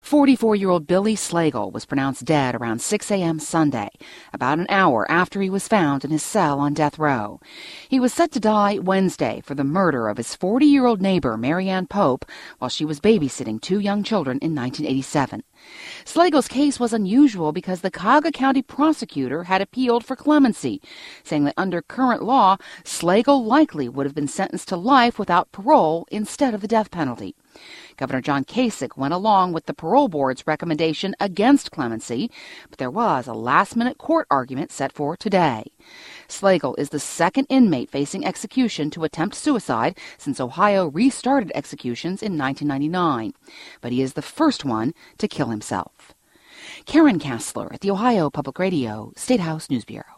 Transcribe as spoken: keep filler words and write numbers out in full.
forty-four-year-old Billy Slagle was pronounced dead around six a.m. Sunday, about an hour after he was found in his cell on death row. He was set to die Wednesday for the murder of his forty-year-old neighbor, Marianne Pope, while she was babysitting two young children in nineteen eighty-seven. Slagle's case was unusual because the Cuyahoga County prosecutor had appealed for clemency, saying that under current law, Slagle likely would have been sentenced to life without parole instead of the death penalty. Governor John Kasich went along with the parole board's recommendation against clemency, but there was a last-minute court argument set for today. Slagle is the second inmate facing execution to attempt suicide since Ohio restarted executions in nineteen ninety-nine, but he is the first one to kill himself. Karen Kassler at the Ohio Public Radio State House News Bureau.